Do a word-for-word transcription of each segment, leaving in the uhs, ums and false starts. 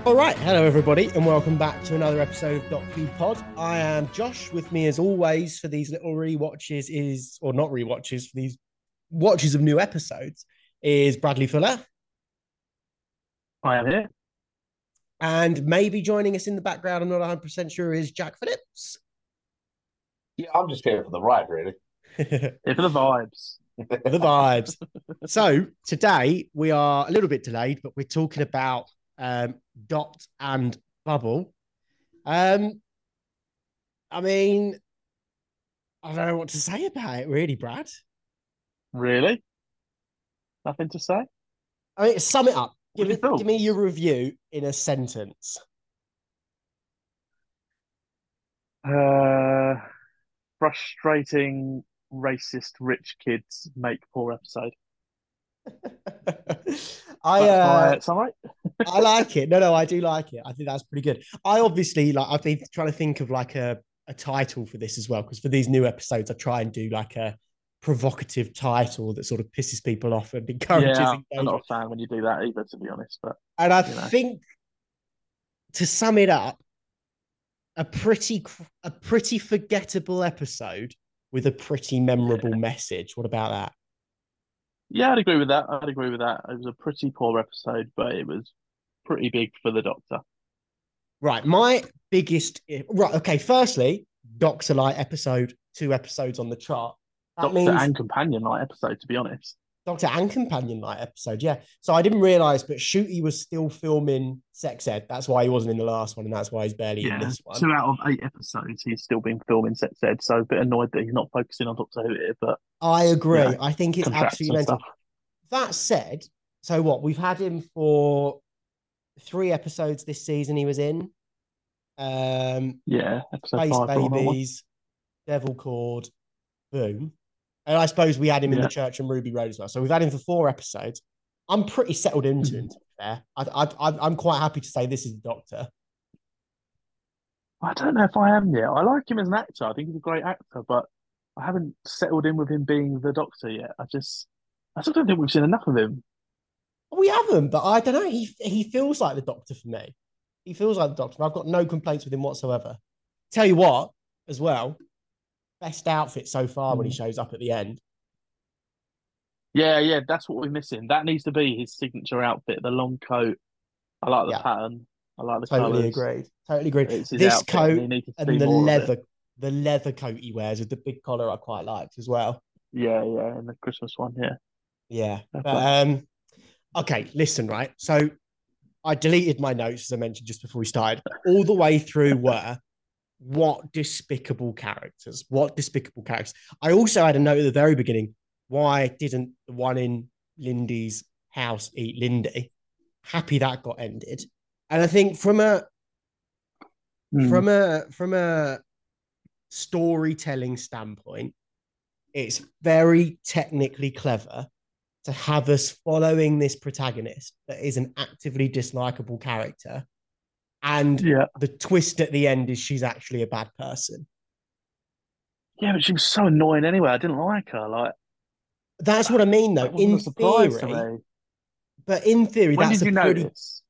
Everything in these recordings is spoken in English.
All right, hello everybody, and welcome back to another episode of Doc Feed Pod. I am Josh. With me, as always, for these little re-watches is, or not re-watches, for these watches of new episodes, is Bradley Fuller, I am here. and maybe joining us in the background. I'm not one hundred percent sure is Jack Phillips. Yeah, I'm just here for the ride, really. The Here for the vibes. vibes. So today we are a little bit delayed, but we're talking about um, Dot and Bubble. Um, I mean, I don't know what to say about it, really, Brad. Really? Nothing to say? I mean, sum it up. What Give do you it. Give feel? me your review in a sentence. Uh, frustrating, racist, rich kids make poor episode. I That's uh, my summary. I like it. No, no, I do like it. I think that's pretty good. I obviously like. I've been trying to think of like a a title for this as well, because for these new episodes, I try and do like a provocative title that sort of pisses people off and encourages Yeah, I'm not engagement. a fan when you do that either, to be honest. But And I you know, think to sum it up, a pretty a pretty forgettable episode with a pretty memorable yeah, message. What about that? yeah, I'd agree with that. I'd agree with that. It was a pretty poor episode, but it was pretty big for the Doctor. Right, my biggest right. Okay, firstly, Doctor Light episode, two episodes on the chart. That Doctor means and companion night episode, to be honest. Doctor and Companion Night episode. Yeah. So I didn't realize, but Shooty was still filming Sex Ed. That's why he wasn't in the last one, and that's why he's barely in Yeah, this one. two out of eight episodes, he's still been filming Set Ed, so a bit annoyed that he's not focusing on Doctor Who here, but I you agree. know, I think it's contracts absolutely and mental. stuff. That said, so what? We've had him for three episodes this season. He was in um, Yeah, episode Space five got on that one. Babies, Devil Cord, Boom. And I suppose we had him in the Yeah. Church and Ruby Road as well. So we've had him for four episodes. I'm pretty settled into him, Mhm. to be fair. I, I, I'm quite happy to say this is the Doctor. I don't know if I am yet. I like him as an actor. I think he's a great actor, but I haven't settled in with him being the Doctor yet. I just, I still don't think we've seen enough of him. We haven't, but I don't know. He he feels like the Doctor for me. He feels like the Doctor. I've got no complaints with him whatsoever. Tell you what, as well, best outfit so far when he Mm. shows up at the end. Yeah, yeah, that's what we're missing. That needs to be his signature outfit, the long coat. I like the Yeah, pattern. I like the totally colours. agreed. Totally agreed. It's his This outfit, and coat he needs to see and the more of it. leather, the leather coat he wears with the big collar, I quite liked as well. Yeah, yeah, and the Christmas one. Yeah, Yeah, definitely. but um, okay. Listen, right. So I deleted my notes as I mentioned just before we started. All the way through were what despicable characters. What despicable characters. I also had a note at the very beginning. Why didn't the one in Lindy's house eat Lindy? Happy that got ended. And I think from a Mm. from a from a storytelling standpoint, it's very technically clever to have us following this protagonist that is an actively dislikable character. And Yeah, the twist at the end is she's actually a bad person. yeah, but she was so annoying anyway. I didn't like her. Like That's what I mean, though. that wasn't In a surprise to theory, me. but in theory, When that's did a you pretty notice?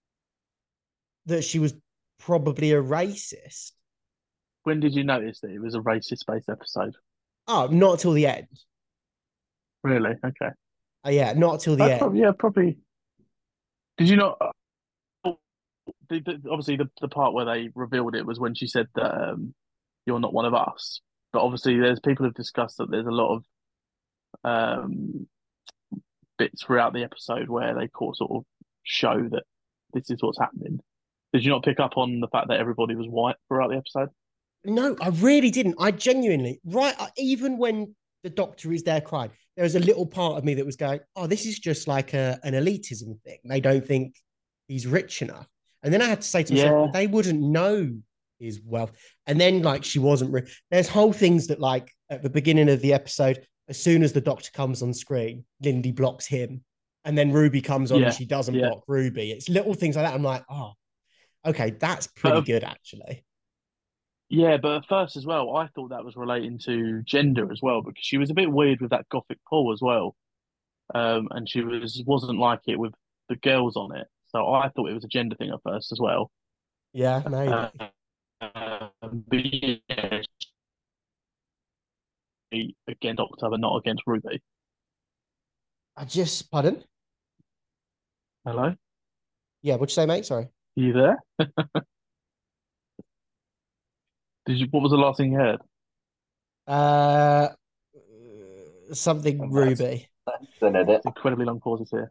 that she was probably a racist. When did you notice that it was a racist-based episode? Oh, not till the end. Really? Okay. Oh, yeah, not till the I end. probably yeah, probably. Did you not? The, the, obviously, the the part where they revealed it was when she said that um, you're not one of us. But obviously, there's people have discussed that there's a lot of um, bits throughout the episode where they sort of show that this is what's happening. Did you not pick up on the fact that everybody was white throughout the episode? No, I really didn't. I genuinely, right, even when the doctor is there crying, there was a little part of me that was going, oh, this is just like a, an elitism thing. They don't think he's rich enough. And then I had to say to myself, well, Yeah, they wouldn't know his wealth. And then, like, she wasn't rich. There's whole things that, like, at the beginning of the episode, as soon as the doctor comes on screen, Lindy blocks him. And then Ruby comes on and yeah, she doesn't yeah. block Ruby. It's little things like that. I'm like, oh, okay, that's pretty But good, actually. yeah, but at first as well, I thought that was relating to gender as well because she was a bit weird with that gothic pull as well, um, and she was wasn't like it with the girls on it. So I thought it was a gender thing at first as well. Yeah, maybe. Uh, um, but yeah, she against Doctor, but not against Ruby. I just, pardon? Hello, Yeah, what'd you say, mate? Sorry. you there? Did you? What was the last thing you heard? Uh, something And that's Ruby. that's an edit. It's incredibly long pauses here.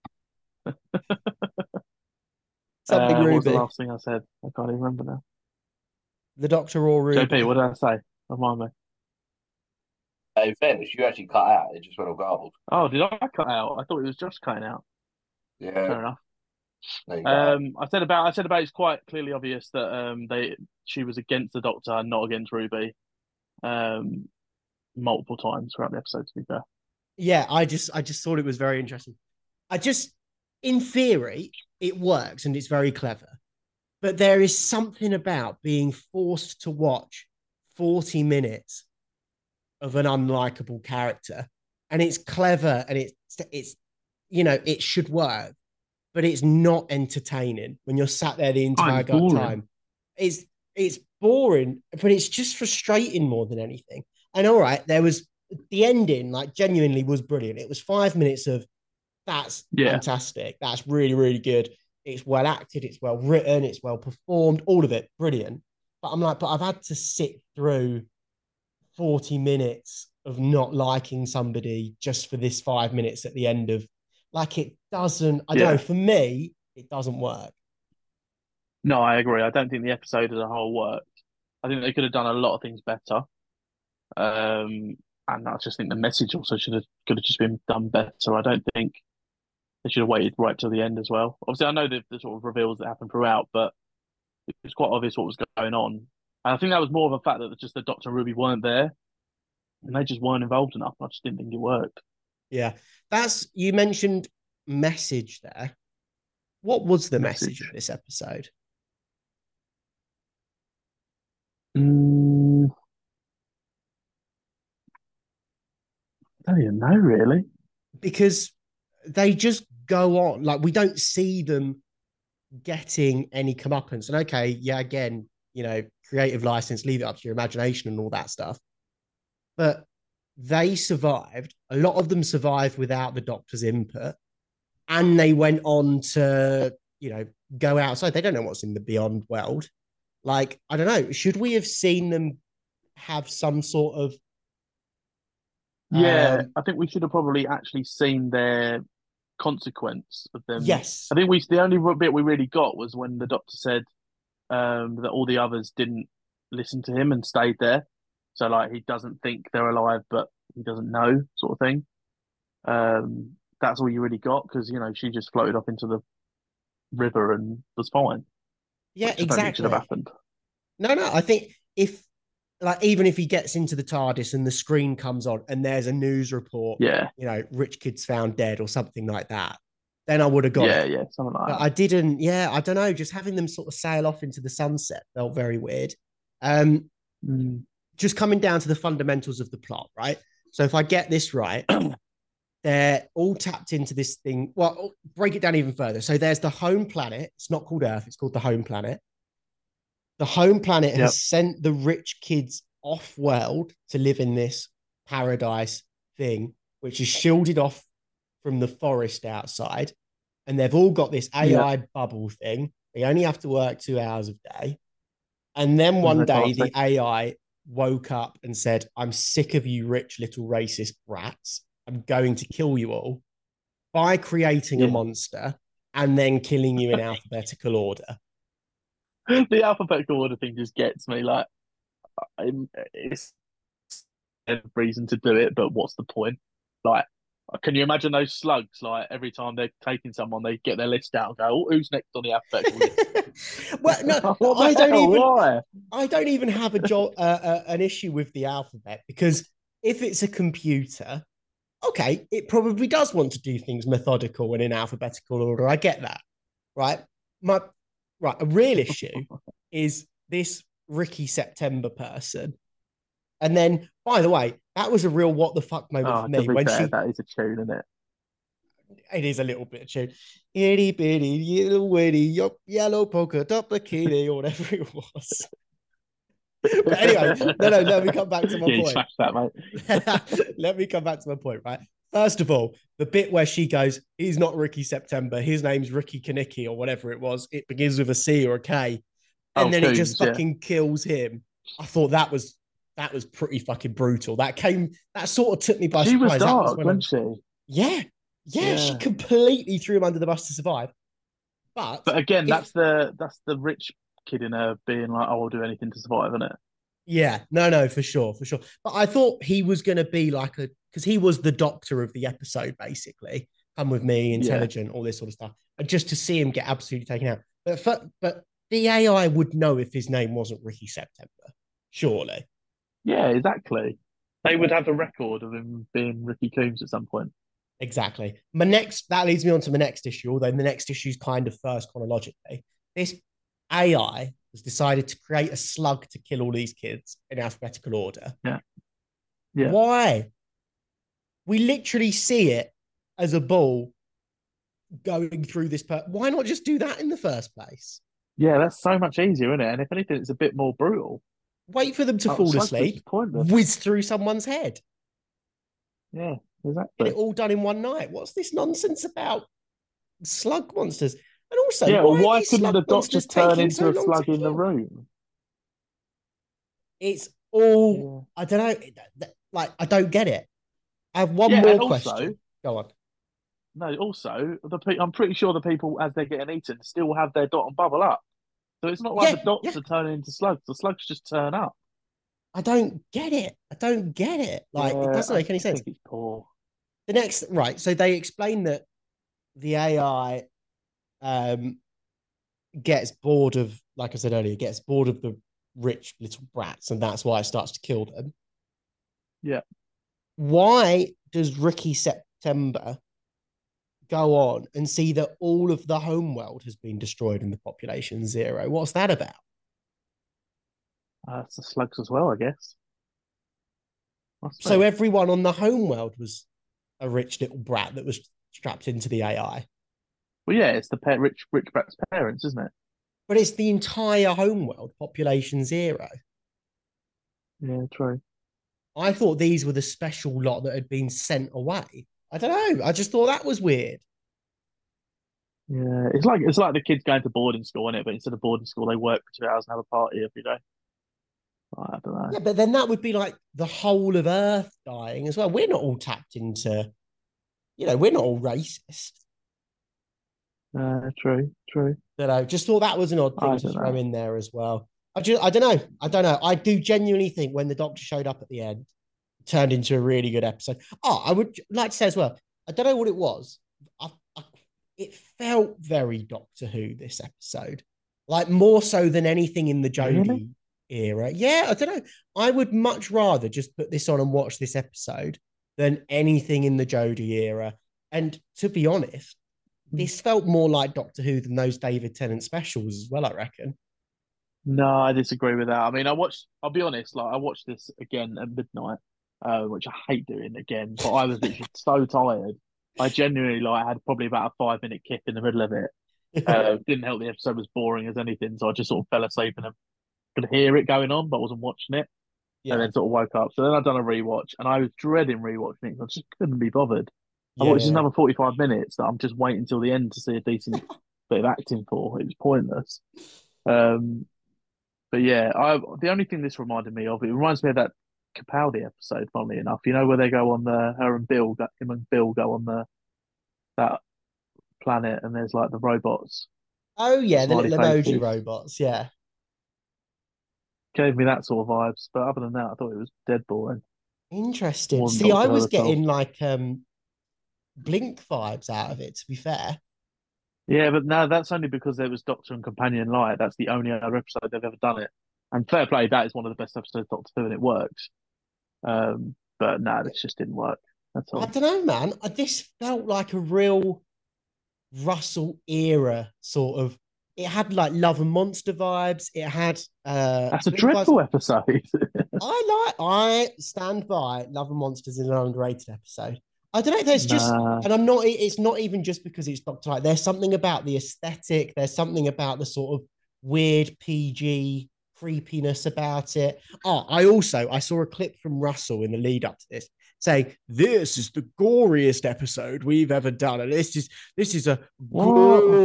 Something Uh, what was the Ruby. last thing I said? I can't even remember now. The Doctor or J P, Ruby. what did I say? Remind me. In fairness, you actually cut out. It just went all garbled. Oh, did I cut out? I thought it was just cutting out. Yeah, Fair enough. there you go. Um, I said about I said about it's quite clearly obvious that um they she was against the Doctor, not against Ruby. Um, multiple times throughout the episode. To be fair. Yeah, I just, I just thought it was very interesting. I just, in theory, it works and it's very clever. But there is something about being forced to watch forty minutes of an unlikable character, and it's clever and it's it's you know it should work, but it's not entertaining when you're sat there the Oh, entire it's boring. time. It's it's boring, but it's just frustrating more than anything. And all right, there was the ending, like genuinely was brilliant. It was five minutes of that's Yeah. fantastic. That's really, really good. It's well acted, it's well written, it's well performed, all of it, brilliant. But I'm like, but I've had to sit through forty minutes of not liking somebody just for this five minutes at the end of, like, it doesn't, I don't Yeah. know, for me, it doesn't work. No, I agree. I don't think the episode as a whole worked. I think they could have done a lot of things better. Um, and I just think the message also should have could have just been done better. I don't think they should have waited right till the end as well. Obviously, I know the, the sort of reveals that happen throughout, but it was quite obvious what was going on. And I think that was more of a fact that just the Doctor and Ruby weren't there, and they just weren't involved enough. I just didn't think it worked. Yeah. That's, you mentioned message there. What was the message, Message. of this episode? Mm, I don't even know, really. Because they just go on, like, we don't see them getting any comeuppance. And okay, yeah, again, you know, creative license, leave it up to your imagination and all that stuff. But they survived. A lot of them survived without the Doctor's input. And they went on to, you know, go outside. They don't know what's in the beyond world. Like, I don't know. Should we have seen them have some sort of Yeah, um, I think we should have probably actually seen their consequence of them. yes. I think we the only bit we really got was when the Doctor said um, that all the others didn't listen to him and stayed there. So like he doesn't think they're alive, but he doesn't know, sort of thing. Um, that's all you really got because you know she just floated off into the river and was fine, Yeah, which I don't think should have exactly. happened. No, no. I think if, like, even if he gets into the TARDIS and the screen comes on and there's a news report, Yeah, you know, rich kids found dead or something like that, then I would have got yeah, it. yeah, something like But that. I didn't. Yeah, I don't know. Just having them sort of sail off into the sunset felt very weird. Um, Mm. just coming down to the fundamentals of the plot, right? So if I get this right, they're all tapped into this thing. Well, break it down even further. So there's the home planet. It's not called Earth. It's called the home planet. The home planet Yep. has sent the rich kids off world to live in this paradise thing, which is shielded off from the forest outside. And they've all got this A I Yeah. bubble thing. They only have to work two hours a day. And then one they day, can't the say- A I woke up and said, I'm sick of you rich little racist brats. I'm going to kill you all by creating a Yeah. monster and then killing you in alphabetical order. The alphabetical order thing just gets me. Like, I'm- it's a reason to do it, but what's the point? Like, can you imagine those slugs? Like, every time they're taking someone, they get their list out and go, oh, "Who's next on the alphabetical list?" Well, no, What the I don't hell? even. Why? I don't even have a jo- uh, uh, an issue with the alphabet, because if it's a computer, okay, it probably does want to do things methodical and in alphabetical order. I get that, right? My right, a real issue is this Ricky September person. And then, by the way, that was a real what the fuck moment Oh, for to me be when fair, she. that is a tune, isn't it? It is a little bit of tune. Itty bitty little witty yellow polka dot bikini or whatever it was. But anyway, no, no, let me come back to my yeah, point. that, mate. Let me come back to my point, right? First of all, the bit where she goes, he's not Ricky September, his name's Ricky Kanicki or whatever it was. It begins with a C or a K. And Oh, then Coombs, it just yeah. fucking kills him. I thought that was that was pretty fucking brutal. That came that sort of took me by She was surprise. That was dark, when I- wasn't she? yeah, yeah, Yeah. she completely threw him under the bus to survive. But But again, if- that's the that's the rich kid in her being like, "Oh, I'll do anything to survive," isn't it? yeah, no, no, for sure, for sure. But I thought he was going to be like a because he was the doctor of the episode, basically. Come with me, intelligent, all this sort of stuff, and just to see him get absolutely taken out. But for, but the A I would know if his name wasn't Ricky September, surely. Yeah, exactly. They would have a record of him being Ricky Coombs at some point. Exactly. My next that leads me on to my next issue, although the next issue is kind of first chronologically. This A I has decided to create a slug to kill all these kids in alphabetical order. Yeah. Yeah. Why? We literally see it as a ball going through this. Per- Why not just do that in the first place? Yeah, that's so much easier, isn't it? And if anything, it's a bit more brutal. Wait for them to Oh, fall slugs asleep, is pointless. whiz through someone's head. Yeah, Get exactly. it all done in one night. What's this nonsense about slug monsters? And also, Yeah, why, well, are why these couldn't slug the doctor monsters turn taking into so a long slug to in the kill? room? It's all I don't know. Like I don't get it. I have one Yeah, more and also- question. Go on. No, also, the pe- I'm pretty sure the people, as they're getting eaten, still have their dot and bubble up. So it's not like Yeah, the dots yeah. are turning into slugs. The slugs just turn up. I don't get it. I don't get it. Like it Yeah, doesn't I make any sense. think it's poor. The next right, so they explain that the A I um gets bored of, like I said earlier, gets bored of the rich little brats, and that's why it starts to kill them. Yeah. Why does Ricky September go on and see that all of the homeworld has been destroyed and the population zero? What's that about? Uh, it's the slugs as well, I guess. Must So be. everyone on the homeworld was a rich little brat that was strapped into the A I. Well, yeah, it's the pa- rich rich brat's parents, isn't it? But it's the entire homeworld, population zero. Yeah, true. I thought these were the special lot that had been sent away. I don't know. I just thought that was weird. Yeah, it's like it's like the kids going to boarding school, isn't it? But instead of boarding school, they work for two hours and have a party every day. I don't know. Yeah, but then that would be like the whole of Earth dying as well. We're not all tapped into, you know, we're not all racist. Uh, true, true. You know, just thought that was an odd thing I to don't throw know. in there as well. I just, I don't know. I don't know. I do genuinely think when the doctor showed up at the end, it turned into a really good episode. Oh, I would like to say as well, I don't know what it was. I, I, it felt very Doctor Who, this episode, like more so than anything in the Jodie Really? era. Yeah, I don't know. I would much rather just put this on and watch this episode than anything in the Jodie era. And to be honest, this felt more like Doctor Who than those David Tennant specials as well, I reckon. No, I disagree with that. I mean, I watched. I'll be honest. Like, I watched this again at midnight, uh, which I hate doing again. But I was literally so tired. I genuinely like had probably about a five minute kick in the middle of it. Uh, didn't help the episode was boring as anything, so I just sort of fell asleep and I could hear it going on, but I wasn't watching it. Yeah. And then sort of woke up. So then I've done a rewatch, and I was dreading rewatching it. 'Cause I just couldn't be bothered. I Yeah, watched yeah. another forty-five minutes that I'm just waiting till the end to see a decent bit of acting for. It was pointless. Um, but yeah, I the only thing this reminded me of, it reminds me of that Capaldi episode, funnily enough. You know where they go on the her and Bill, go- him and Bill go on the that planet, and there's like the robots. Oh yeah, the Smiley little emoji faces. robots. Yeah. Gave me that sort of vibes. But other than that, I thought it was dead boring. Interesting. Wasn't See, I Doctor Who was at all. getting like um Blink vibes out of it, to be fair. Yeah, but no, that's only because there was Doctor and Companion Light. That's the only other episode they've ever done it. And fair play, that is one of the best episodes of Doctor Who, and it works. Um, but no, this just didn't work. That's I all. don't know, man. I- This felt like a real Russell era sort of. It had like Love and Monster vibes. It had uh That's a Blink vibes. dreadful episode. I like I stand by Love and Monsters is an underrated episode. I don't know. There's just, Nah. and I'm not. It's not even just because it's Doctor Light. There's something about the aesthetic. There's something about the sort of weird P G creepiness about it. Oh, I also I saw a clip from Russell in the lead up to this saying this is the goriest episode we've ever done, and this is this is a What?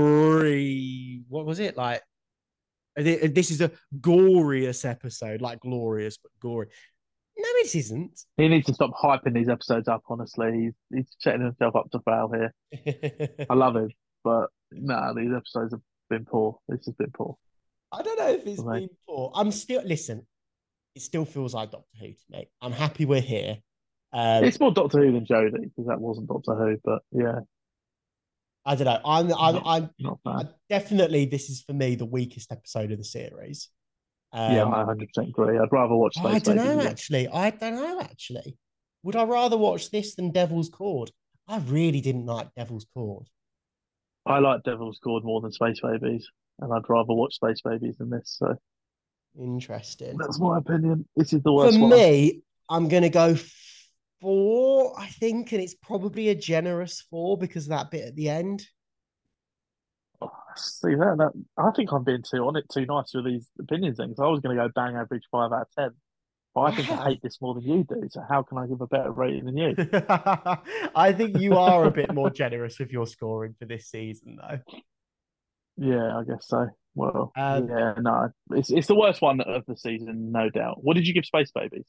gory. What was it like? This is a glorious episode, like glorious but gory. No, it isn't. He needs to stop hyping these episodes up, honestly. He's, he's setting himself up to fail here. I love him, but nah, these episodes have been poor. This has been poor. I don't know if it's for me. been poor. I'm still listen. It still feels like Doctor Who to me. I'm happy we're here. Um, It's more Doctor Who than Jodie, because that wasn't Doctor Who, but yeah, I don't know. I'm I'm not, I'm not I, bad. definitely this is for me the weakest episode of the series. Yeah, Um, I one hundred percent agree. I'd rather watch I Space don't Babies know again. actually. I don't know actually. Would I rather watch this than Devil's Cord? I really didn't like Devil's Cord. I like Devil's Cord more than Space Babies, and I'd rather watch Space Babies than this. So Interesting. that's my opinion. This is the For worst one. me, I'm gonna go four, I think, and it's probably a generous four because of that bit at the end. Oh, see that, that I think I'm being too on it, too nice with these opinions things. I was going to go bang average five out of ten, but I think I Wow. hate this more than you do. So how can I give a better rating than you? I think you are a bit more generous with your scoring for this season, though. Yeah, I guess so. Well, Um, yeah, no, it's it's the worst one of the season, no doubt. What did you give Space Babies?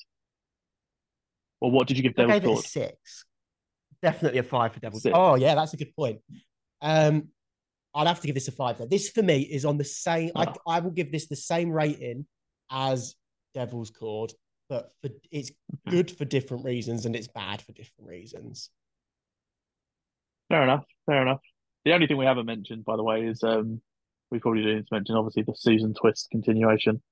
Or what did you give I Devil's gave it a Cord? six. Definitely a five for Devils. Six. Oh, yeah, that's a good point. Um, I'd have to give this a five. Though. This for me is on the same. I Oh, I will give this the same rating as Devil's Cord, but for it's okay. good for different reasons and it's bad for different reasons. Fair enough. Fair enough. The only thing we haven't mentioned, by the way, is um, we probably do need to mention obviously the Susan Twist continuation.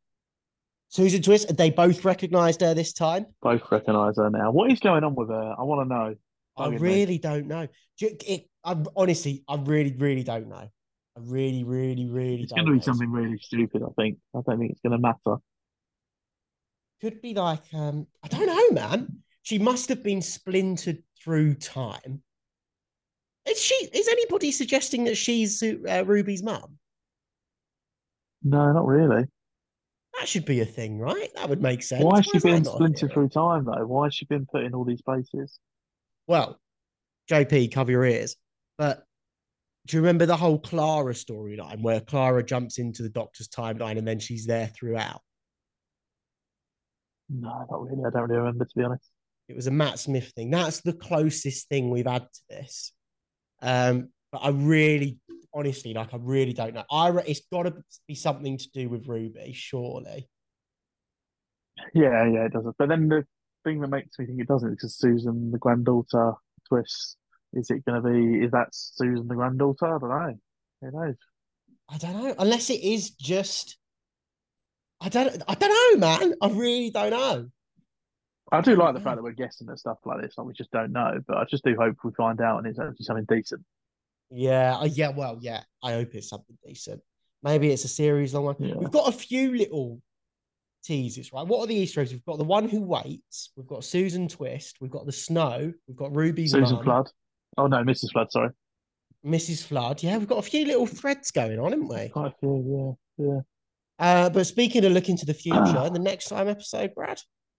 Susan Twist, they both recognised her this time. Both recognise her now. What is going on with her? I want to know. I Bugging me. really don't know. It, I honestly, I really, really don't know. I really, really, really It's going don't to be know. something really stupid, I think. I don't think it's going to matter. Could be like, um, I don't know, man. She must have been splintered through time. Is she? Is anybody suggesting that she's uh, Ruby's mum? No, not really. That should be a thing, right? That would make sense. Why has Why she is that been not a splintered theory? through time, though? Why has she been put in all these places? Well, J P, cover your ears. But do you remember the whole Clara storyline where Clara jumps into the Doctor's timeline and then she's there throughout? No, not really. I don't really remember, to be honest. It was a Matt Smith thing. That's the closest thing we've had to this. Um, but I really, honestly, like I really don't know. I re- it's got to be something to do with Ruby, surely. Yeah, yeah, it doesn't. But then the thing that makes me think it doesn't is because Susan, the granddaughter twist. Is it going to be? Is that Susan, the granddaughter? I don't know. Who knows? I don't know, unless it is just. I don't. I don't know, man. I really don't know. I do I like don't the fact know. that we're guessing at stuff like this, like we just don't know. But I just do hope we find out and it's actually something decent. Yeah, uh, yeah. Well, yeah. I hope it's something decent. Maybe it's a series long one. We've Yeah. got a few little teasers, right? What are the Easter eggs? We've got the one who waits. We've got Susan Twist. We've got the snow. We've got Ruby's Susan mum, Flood. Oh no, Missus Flood. Sorry. Missus Flood. Yeah, we've got a few little threads going on, haven't we? Quite a few. Yeah, Uh, but speaking of looking to the yeah. future, the next time episode, Brad.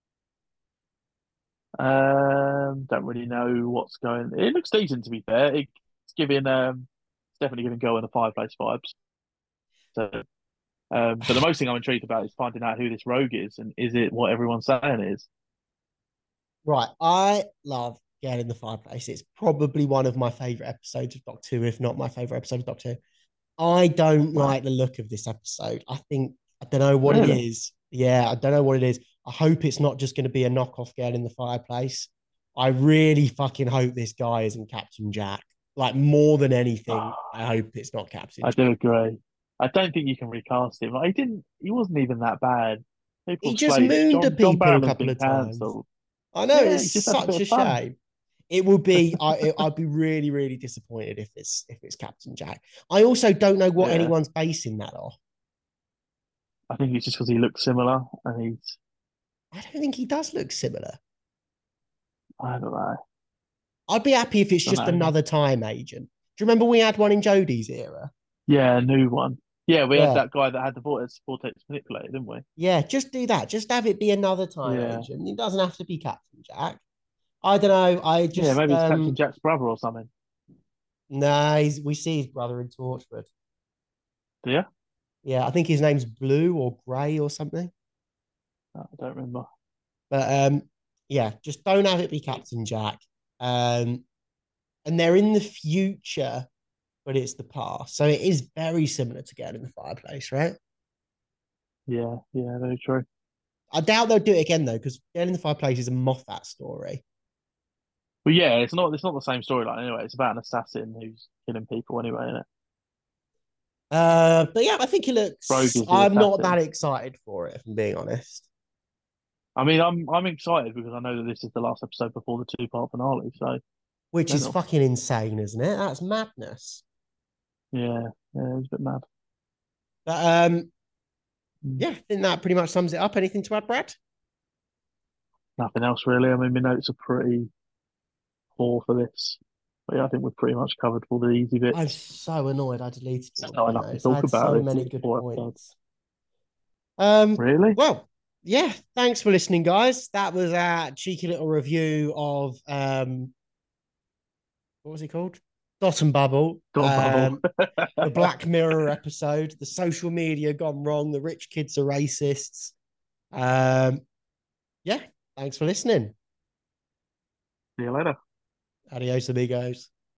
Um, don't really know what's going. It looks decent to be fair. It's giving um, it's definitely giving Girl in the Fireplace vibes. So, um, but the most thing I'm intrigued about is finding out who this rogue is and is it what everyone's saying it is. Right, I love Girl in the Fireplace. It's probably one of my favorite episodes of Doctor Who, if not my favorite episode of Doctor Who. I don't Wow, like the look of this episode. I think I don't know what it really? is. Yeah, I don't know what it is. I hope it's not just going to be a knockoff Girl in the Fireplace. I really fucking hope this guy isn't Captain Jack. Like more than anything, I hope it's not Captain I Jack. do agree. I don't think you can recast him. Like, he didn't. He wasn't even that bad. He People just slate it. mooned at John John people a Barrowman's couple been of times. cancelled. I know Yeah, it's he just had a bit such of a fun. shame. It would be I I'd be really really disappointed if it's if it's Captain Jack. I also don't know what Yeah, anyone's basing that off. I think it's just because he looks similar and he's. I don't think he does look similar. I don't know. I'd be happy if it's Don't just know. another time agent. Do you remember we had one in Jodie's era? Yeah, a new one. Yeah, we had Yeah. that guy that had the vortex, vortex manipulated, didn't we? Yeah, just do that. Just have it be another time Yeah. agent. It doesn't have to be Captain Jack. I don't know. I Yeah, just maybe it's Captain um Jack's brother or something. nah, he's, we see his brother in Torchwood. Do you? Yeah, I think his name's Blue or Grey or something. I don't remember. But um, yeah, just don't have it be Captain Jack. Um, and they're in the future, but it's the past. So it is very similar to Girl in the Fireplace, right? Yeah, yeah, very true. I doubt they'll do it again though, because Girl in the Fireplace is a Moffat story. But yeah, it's not it's not the same storyline anyway. It's about an assassin who's killing people anyway, isn't it? Uh, but yeah, I think it Rogue looks. is the I'm not that assassin. excited for it, if I'm being honest. I mean, I'm I'm excited because I know that this is the last episode before the two part finale. So Which is mental. fucking insane, isn't it? That's madness. Yeah, yeah, it's a bit mad. But um, Mm. yeah, I think that pretty much sums it up. Anything to add, Brad? Nothing else really. I mean, my notes are pretty poor for this. But yeah, I think we've pretty much covered all the easy I'm bits. so annoyed I deleted There's all not my enough to notes. I talk had about so this. many It's good four episodes. points. Um, Really? well, yeah, thanks for listening, guys. That was a cheeky little review of um, what was it called? Dot and Bubble. Got a bubble. Um, the Black Mirror episode, the social media gone wrong, the rich kids are racists. Um, yeah, thanks for listening. See you later. Adios, amigos.